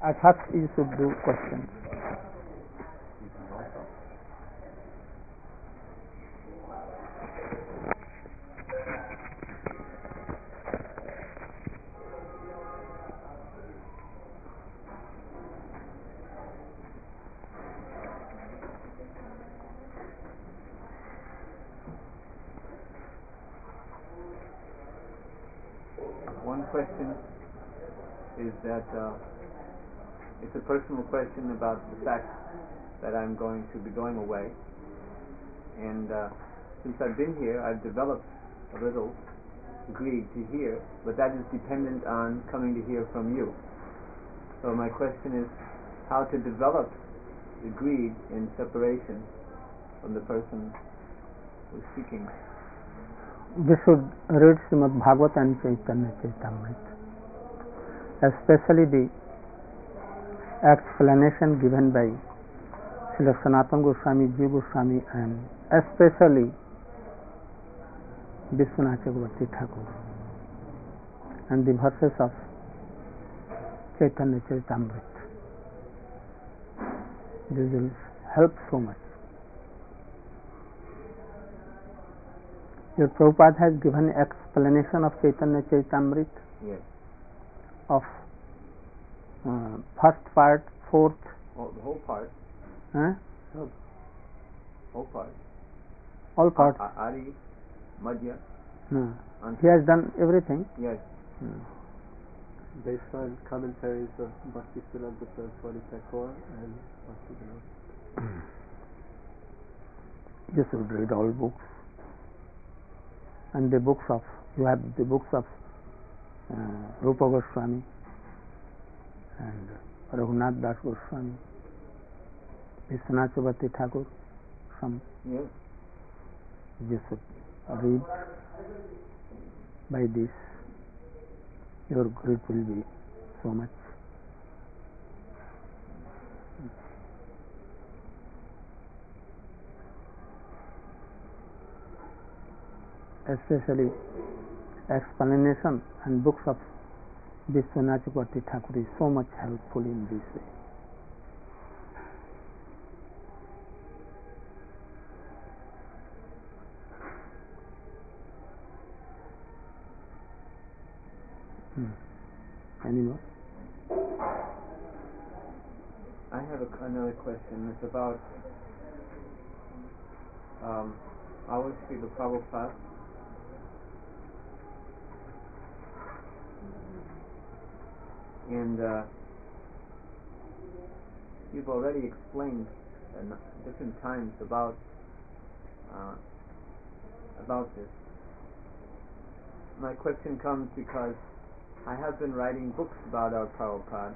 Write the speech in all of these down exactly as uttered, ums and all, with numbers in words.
At first you should do questions. One question is that uh, it's a personal question about the fact that I'm going to be going away, and uh, since I've been here, I've developed a little greed to hear, but that is dependent on coming to hear from you. So my question is how to develop the greed in separation from the person who's speaking. We should read Srimad Bhagavatam and Chaitanya Charitamrita, especially the explanation given by Srila Sanatana Goswami, Jiva Goswami, and especially Vishwanath Chakravarti Thakur, and the verses of Chaitanya Charitamrita. This will help so much. Your Prabhupada has given explanation of Chaitanya Charitamrita. Yes. Of uh, first part, fourth. Oh, the whole part. Huh? No. Whole part. All parts. A- Adi, Madhya. No. He has done everything. Yes. Hmm. Based on commentaries of Bhaktisiddhanta Saraswati Thakur and Bhaktivinoda. You should read all books. And the books of, you have the books of uh, Rupa Goswami and Raghunath Das Goswami, Vishwanath Chakravarti Thakur, some. Yes. You should read. By this, your greed will be so much. Especially explanation and books of Vishwanath Chakravarti Thakur is so much helpful in this way. Hmm. Any more? I have a, another question. It's about um, our Srila Prabhupada. And uh, you've already explained at different times about uh, about this. My question comes because I have been writing books about our Prabhupada.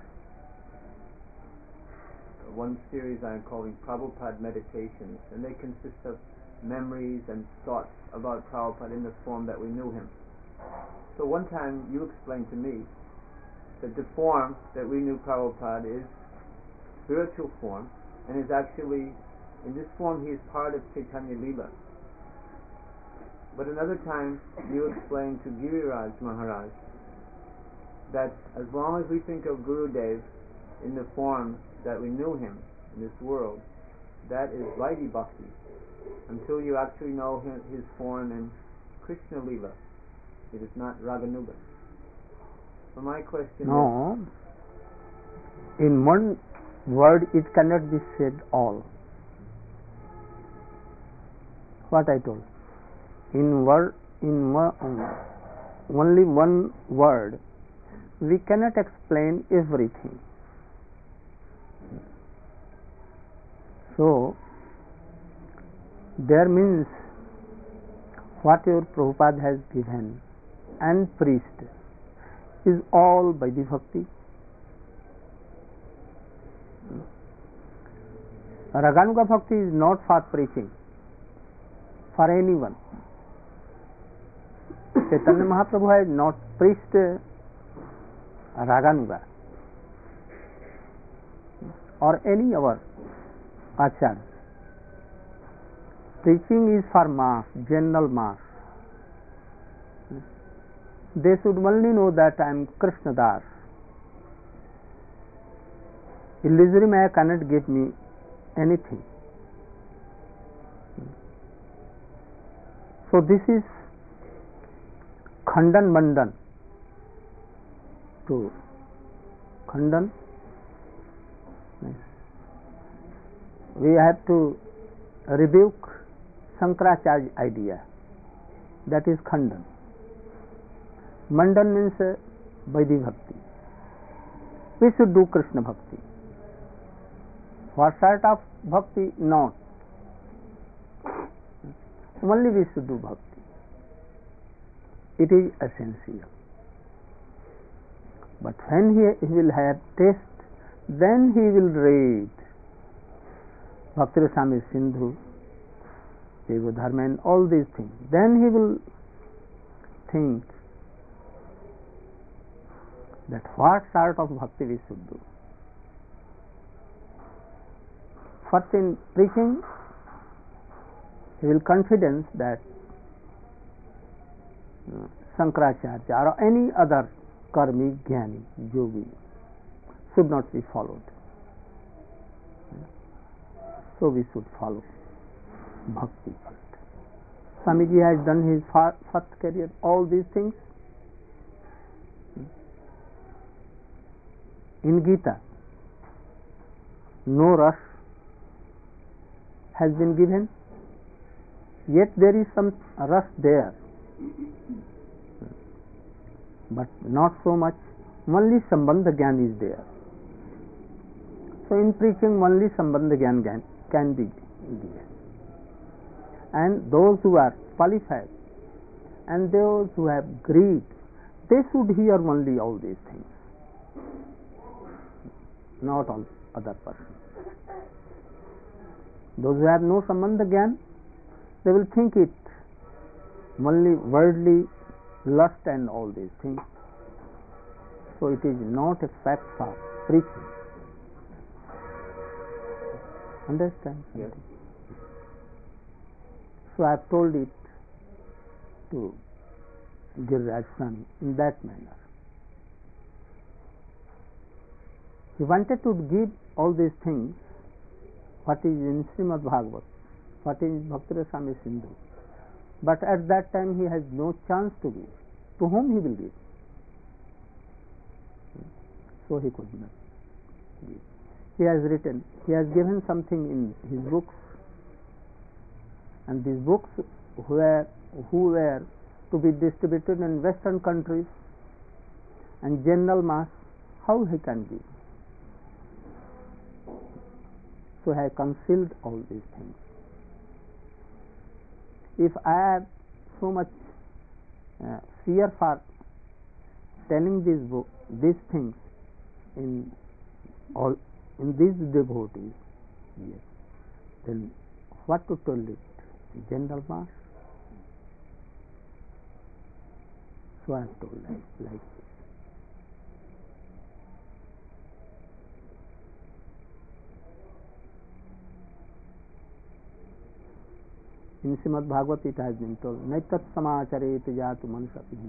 One series I'm calling Prabhupada Meditations, and they consist of memories and thoughts about Prabhupada in the form that we knew him. So one time you explained to me that the form that we knew Prabhupada is spiritual form, and is actually, in this form he is part of Chaitanya Leela. But another time you explained to Giriraj Maharaj that as long as we think of Gurudev in the form that we knew him in this world, that is Vaidhi Bhakti, until you actually know his, his form in Krishna Leela. It is not Raganuga. So my question no, is... in one word it cannot be said all. What I told. In word, in one, only one word, we cannot explain everything. So, there means what your Prabhupada has given and preached is all by the bhakti. Raganuga bhakti is not for preaching, for anyone. Chaitanya Mahaprabhu has not preached Raganuga or any other acharya. Preaching is for mass, general mass. They should only know that I am Krishna Das. Illusory Maya cannot give me anything. So this is Khandan Mandan. To Khandan, we have to rebuke Shankaracharya idea. That is Khandan. Mandan means uh, Vaidhi Bhakti. We should do Krishna Bhakti. What sort of Bhakti? Not. Only we should do Bhakti. It is essential. But when he, he will have taste, then he will read Bhakti Rasamrita Sindhu, Devo Dharma and all these things. Then he will think that what sort of bhakti we should do. First in preaching, he will confidence that uh, Shankaracharya or any other karmi, jnani, yogi should not be followed. So we should follow bhakti first. Swamiji has done his first career, all these things. In Gita, no rush has been given, yet there is some rush there, but not so much. Only Sambandha Gyan is there. So in preaching, only Sambandha Gyan can be given. And those who are qualified and those who have greed, they should hear only all these things, not all other persons. Those who have no Sambandha Gyan, they will think it only worldly lust and all these things. So it is not a fact for preaching. Understand? Yes. So I have told it to Giriraj Swami in that manner. He wanted to give all these things, what is in Srimad Bhagavat, what is Bhakti Rasamrita Sindhu, but at that time he has no chance to give. To whom he will give? So he could not give. He has written, he has given something in his books, and these books were, who were to be distributed in Western countries and general mass, how he can give? So I have concealed all these things. If I have so much uh, fear for telling these book, these things in all in these devotees, yes, then what to tell it? General mass. So I have told like, like this. In Srimad Bhagavat it has been told, Naitat samacharet jatu manushapi.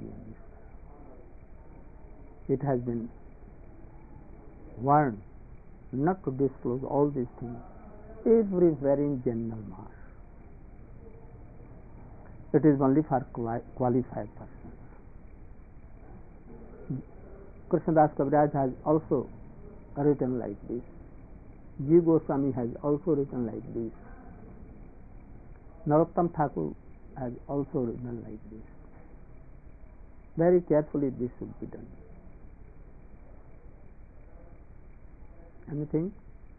It has been warned not to disclose all these things everywhere in general mass. It is only for qualified persons. Krishnadas Kaviraj has also written like this. Jiva Goswami has also written like this. Narottam Thakur has also written like this. Very carefully this should be done. Anything?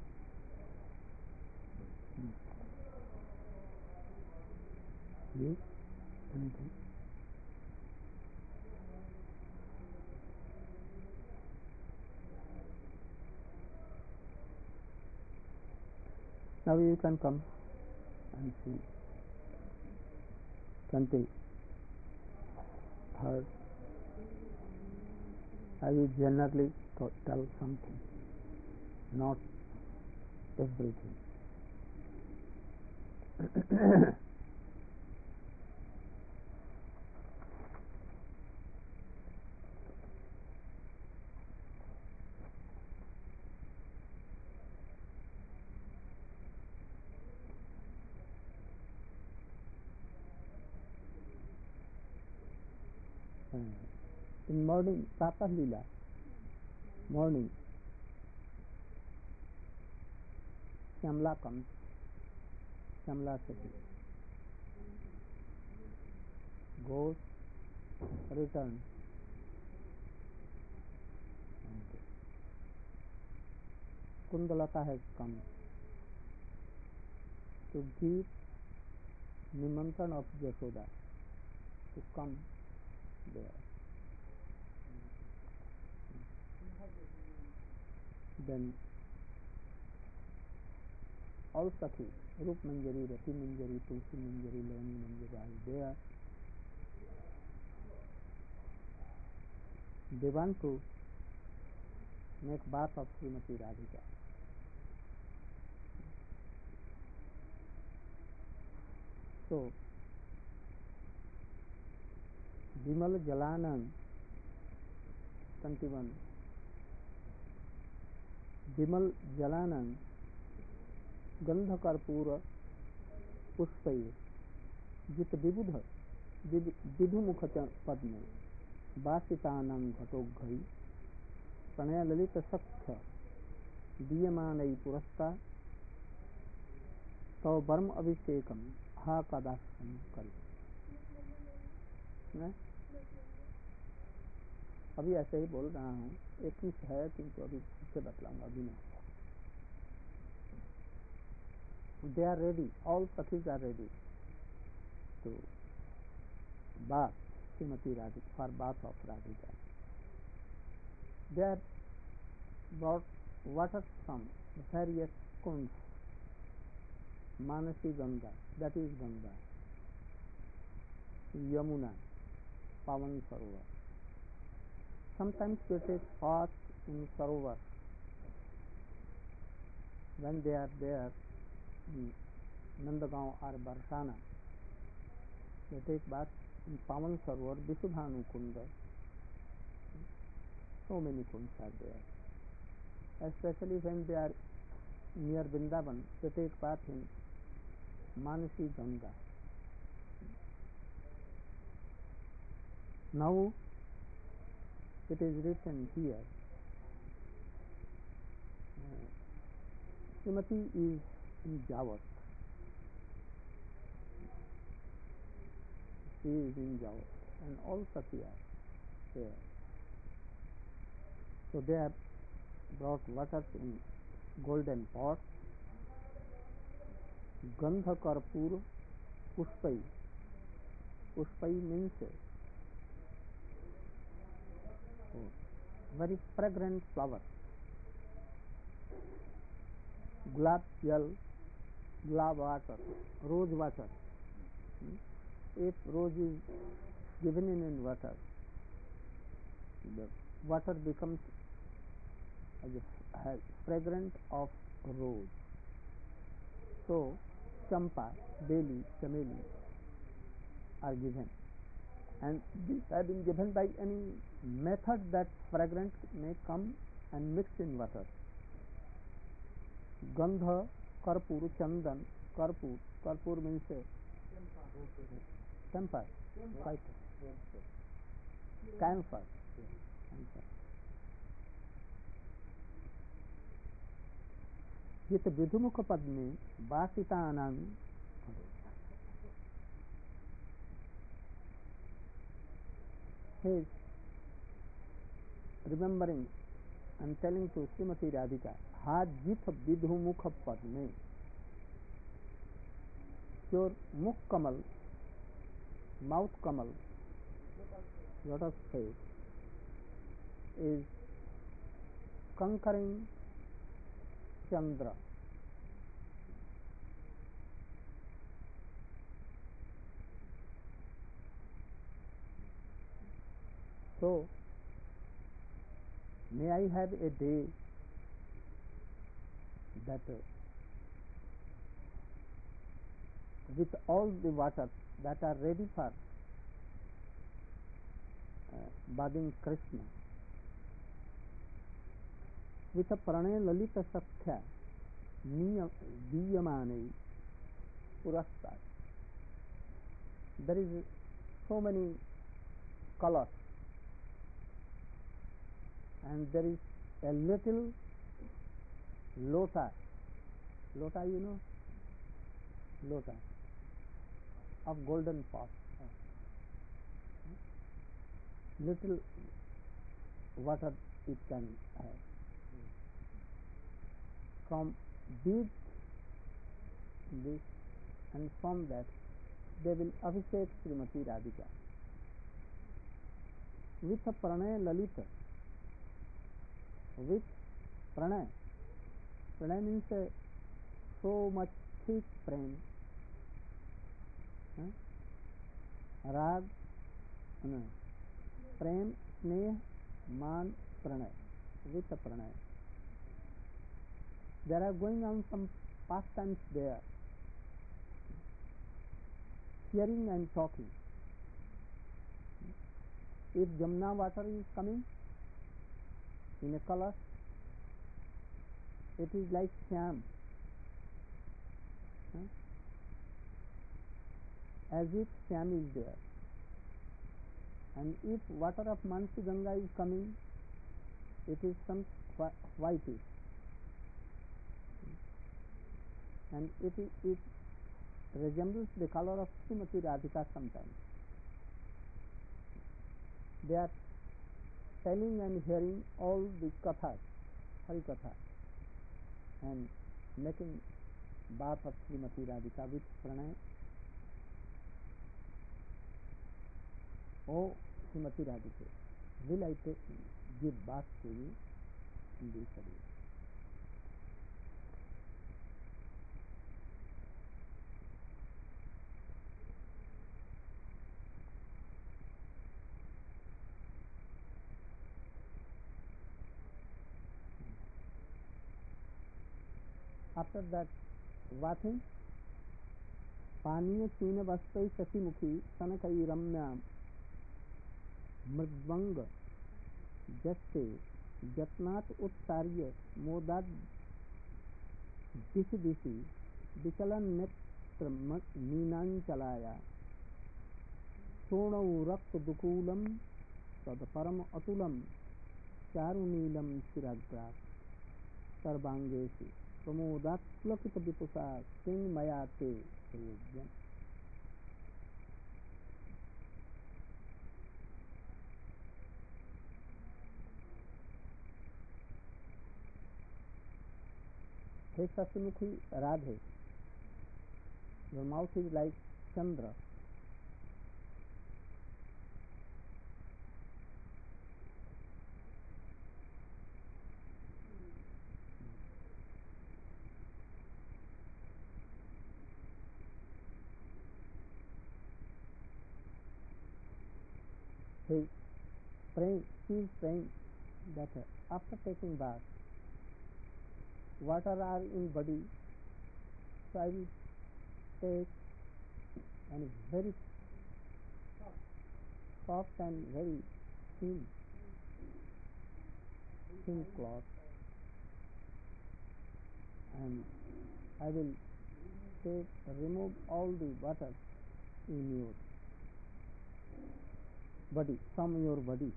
Yes? Anything? Now you can come and see. Twenty third. I will generally tell something, not everything. in morning, Pratah Leela, morning, Shyamla comes, Shyamla Sati, goes, returns, and Kundalata has come to give Nimantran of Jashoda to come there. Then all Sakhis, Rup Manjari, Rati Manjari, Tulsi Manjari, Lavani Manjari are there. They want to make bath of Srimati Radhika. So, Vimal Jalanam, twenty-one. Vimal Jalanam, Gandha Karpura, Pushpai, Jit Vibudha, Vidhu Mukha Padme, Basitanam Ghatogghai, Pranaya Lalita Sakhya, Diyamanai Purasta, Tau Barm Abhishekam, Ha Kadasham Kari. अभी ऐसे ही बोल रहा हूँ, इक्कीस है किंतु अभी से बतलाऊंगा अभी नहीं. They are ready, all Sakhis are ready to bath Srimati Radhika, for bath of Radhika. They are brought water from various kunds, Manasi Ganga, that is Ganga, Yamuna, Pavan Sarovar. Sometimes they take bath in Sarovar. When they are there in Nandagaon or Barsana, they take bath in Pavan Sarovar, Visudhanu Kunda. So many kunds are there. Especially when they are near Vrindavan, they take bath in Manasi Ganga. Now it is written here, uh, Srimati is in Javat. She is in Javat, and all Sakhi are there. So they have brought water in golden pots, Gandha Karpur Pushpai. Pushpai means oh, very fragrant flower. Gulab jal, gulab water, rose water. Hmm? If rose is given in, in water, the water becomes as a fragrant of rose. So, champa, beli, chameli are given. And these have been given by any method that fragrance may come and mix in water. Gandha, Karpur, Chandan, Karpur. Karpur means camphor, white, camphor. Yet Vidhumukha Padme, Basitanam. He is remembering and telling to Srimati Radhika, Hajit Vidhumukha Padme. Your Mukh Kamal, mouth Kamal, lotus face, is conquering Chandra. So, may I have a day that uh, with all the waters that are ready for uh, bathing Krishna, with a pranay lalita sakhya diyamane purastat. There is so many colors and there is a little lota. Lota, you know? Lota of golden pot. Little water it can have. From big this, and from that they will abhishek Srimati Radhika with a pranay lalita, with pranay. Pranay means uh, so much thick prem, huh? Rag, no. Prem, sneh, man, pranay, with a pranay. There are going on some pastimes there, hearing and talking. If Jamna water is coming in a color, it is like Shyam, huh? As if Shyam is there. And if water of Mansi Ganga is coming, it is some whitish, and it, is, it resembles the color of Srimati Radhika sometimes. They are telling and hearing all the kathas, Hari Katha, and making bath of Srimati Radhika with pranay. Oh, Srimati Radhika, will I take, give bath to you in this area? After that bathing, Paniya Chuna Vastai Sasimukhi Sanakai Ramya Mridvanga Jaste Jatnat Uttarya Modad Dishi Dishi Vichalan Netra Ninanchalaya Sonau Rakt Dukulam Sad Param Atulam Charunilam Shiragraf Sarbangeshi Pramodat Plakita Vipusa Sing Mayate Sayajyam. Hey Sasimukhi Radhe, your mouth is like Chandra. He praying, she is praying that after taking bath, water are in body, so I will take and very soft and very thin, thin cloth, and I will take, remove all the water in your body, from your body.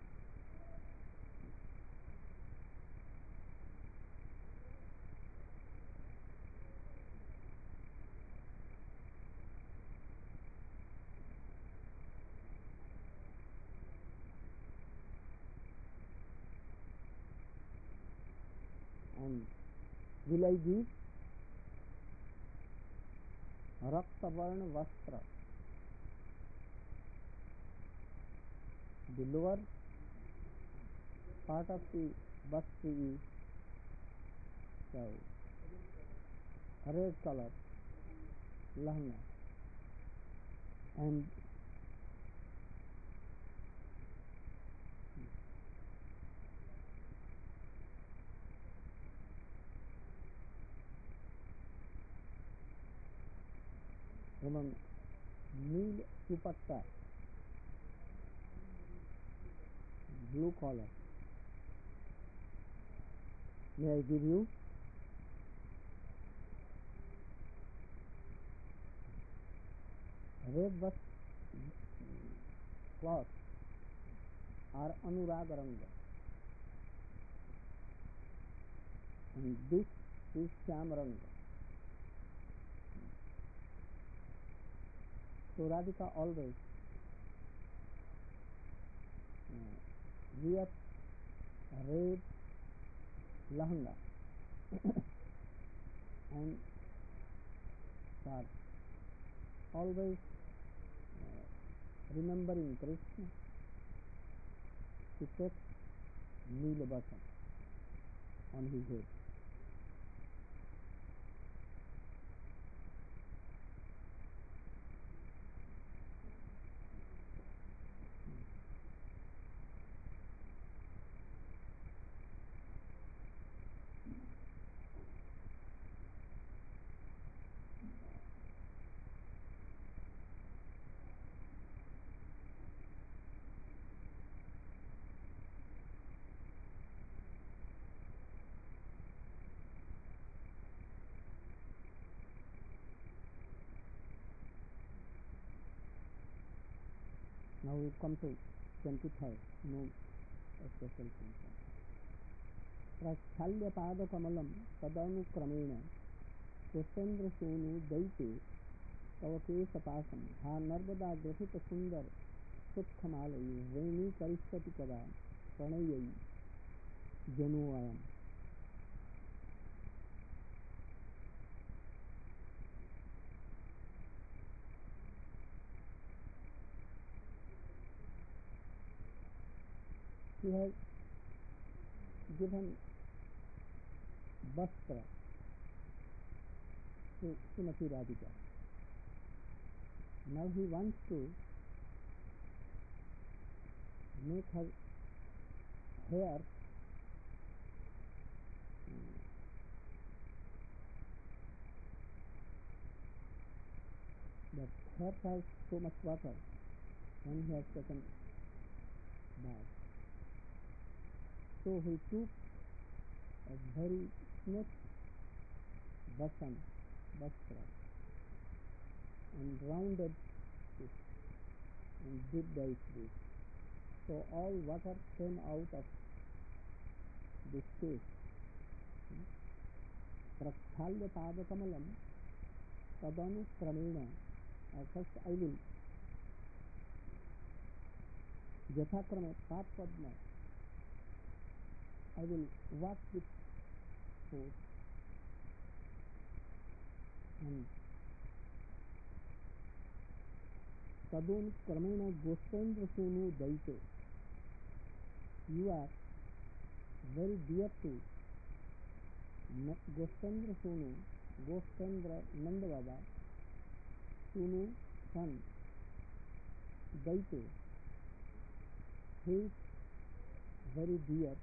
And will I give Raktavarna Vastra, the lower part of the Vastra is so red color, lahanga, and Ramam Neel Dupatta, blue collar. May I give you? Red bus cloth or Anurag Ranga. And this is Shyamranga. So Radhika always uh, wears a red lahanga and for always uh, remembering Krishna, she takes Neelabhasam on his head. Now we come to twenty-third, no special function. Prasthalya pada kamalam tadanukrameena Kushendra sonu daite tavakesa pasam ha narvada grafita sundar sutkhamalayi veni karishati kada pranayayi januayam. He has given Vastra to Srimati Radhika. Now he wants to make her hair that hair has so much water when he has taken bath. So he took a very smooth basan, vastra, and rounded it and did like this. So all water came out of this face. Prasthalya pada kamalam tadanu kramena. First I will Jathakrame Pat Padma. I will wash with food and Tadun Kramena Goshendra Sunu Daite. You are very dear to Goshendra Sunu, Goshendra Nanda Baba, Sunu son, Daite. He is very dear.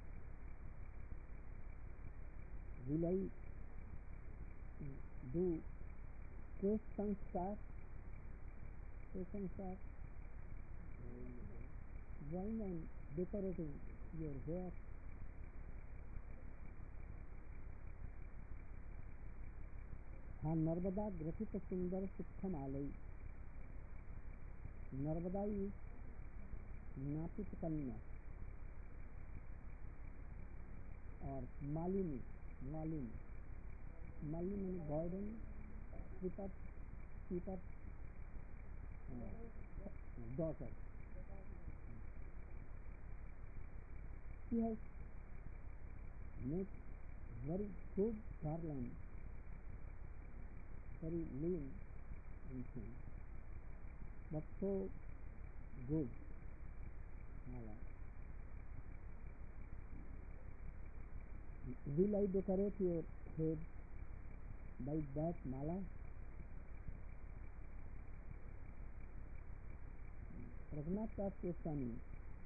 Will I do Kesh Sanskar? Kesh Sanskar? Wine and decorating your hair. Ha Narvada Grafita Sundar Sukham Alai. Narvada is Napit Kanya or Malini. Malini. Malini means garden, sweeper, sweeper, uh, daughter. She has made very good garland, very lean and thin, but so good mala. Will I decorate your head by that mala? Raghunath Das Goswami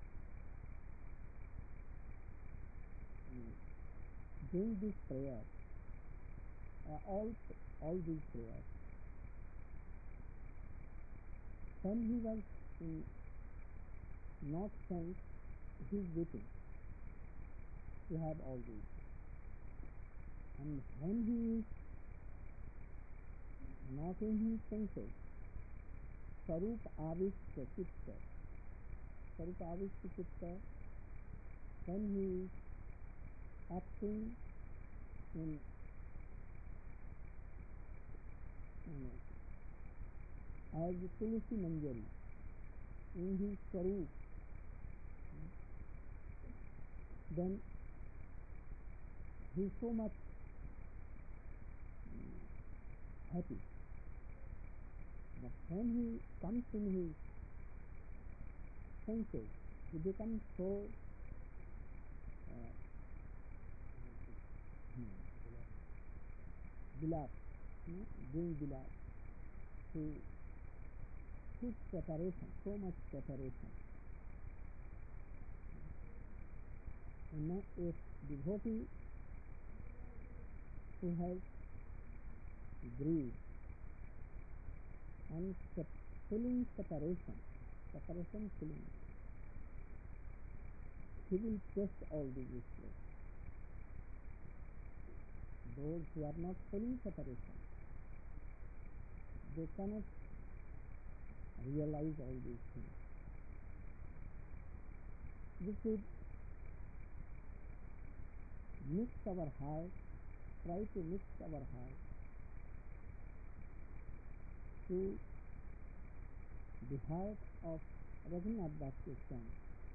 doing this prayer, uh, all all these prayers, when he was in North Sense, he is waiting to have all these. And when he is not in his senses, Sarup Avishta Chitta, Sarup Avishta Chitta, when he is acting in, in as Tulsi Manjari in his Swaroop, then he is so much happy. But when he comes in his senses, he becomes so uh, beloved, you know, doing beloved. He keeps separation, so much separation. And now a devotee who has greed and sep- feeling separation, separation feeling, he will test all these issues. Those who are not feeling separation, they cannot realize all these things. We should mix our heart, try to mix our heart to the heart of Raghunath Das Goswami.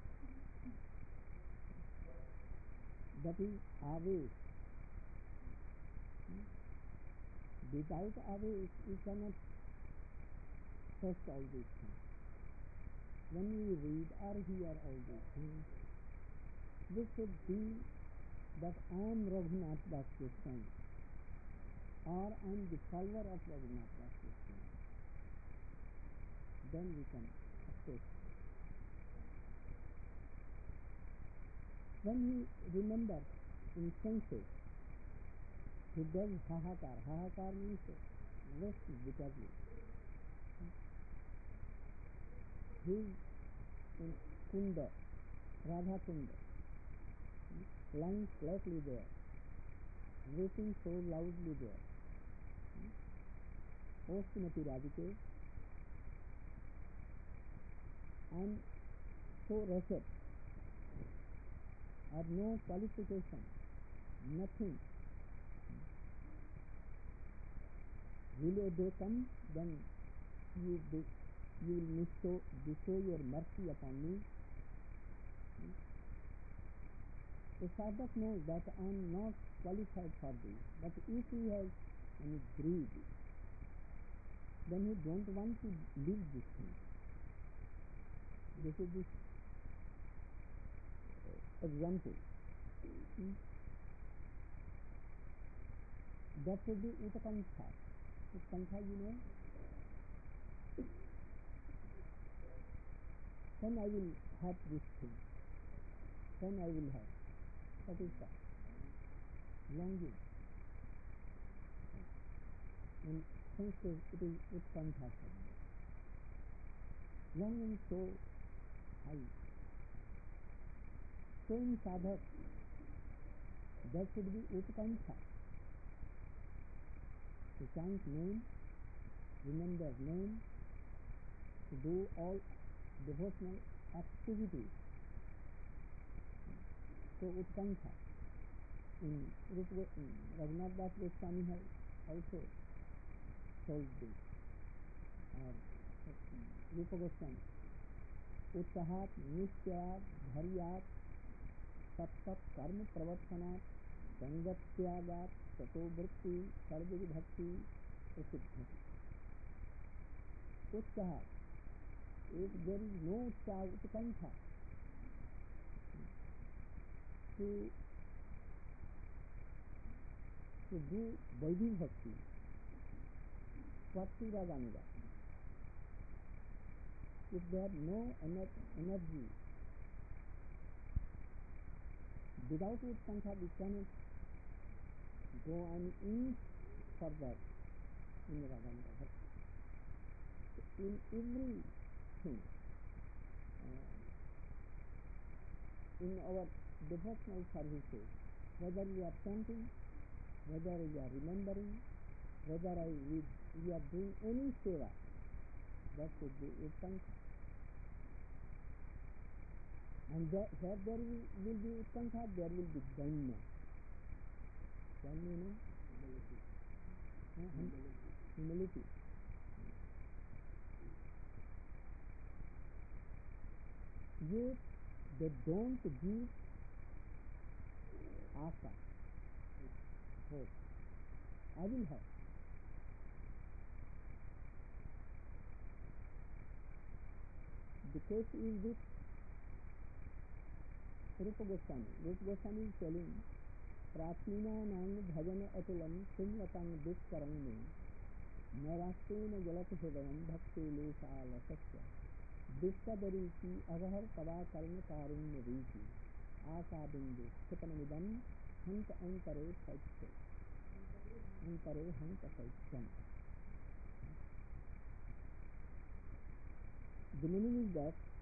That is Avesh. Without Avesh, you cannot test all these things. When we read or hear all these things, we should be that I am Raghunath Das Goswami, or I am the follower of Raghunath Das Goswami. Then we can access. When he remembers in senses, he does hahakar. Hahakar means wept bitterly. He is in Kunda, Radha Kunda, lying flatly there, weeping so loudly there. O Srimati Radhike, I am so wretched. I have no qualification, nothing. Will a day come, then you, be, you will bestow, bestow your mercy upon me. A sadhak knows that I am not qualified for this, but if he has any greed, then he don't want to leave this thing. This is this uh, example. Hmm? That should be Utakantha. Utakantha, you know. When I will have this thing, when I will have. What is that? Longing. In Sanskrit, it is Utkantha. Longing so high. So in sadhak, that should be Utkantha. To chant name, remember name, to do all devotional activities. So Utkantha. In Raghunath Das Goswami has also told this. Or Rupa Goswami. Utsahat, Nishchayat, Dharyat, Sat Sat Karma Pravartanat, Sangatyagat, Sato Vritti, Sarviri Bhakti, Prasiddhati. Utsahat. If there is no Utsaha, Utkantha, to, to do Vaidhi Bhakti, Swatira Ganega. If there is no ener- energy, without Utkantha we cannot go an inch further in Raganuga Bhakti. In everything, uh, in our devotional services, whether we are chanting, whether we are remembering, whether I, we, we are doing any seva, that should be Utkantha. And there, where there will, will be Utkantha, there will be Danya. One meaning? Humility. Humility. Yet they don't give asa, hope. I will have. The case is with Rupa Goswami. Rupa Goswami is telling, Prachina-nang bhajan atulam sumvatang dukkaram me nairastena jalat hridayam bhakti lesala satya dukkadariki agahar tava karna karunya riki asa bindu sthipanamidam hanta ankare saitya ankare hanta saityam. The meaning is that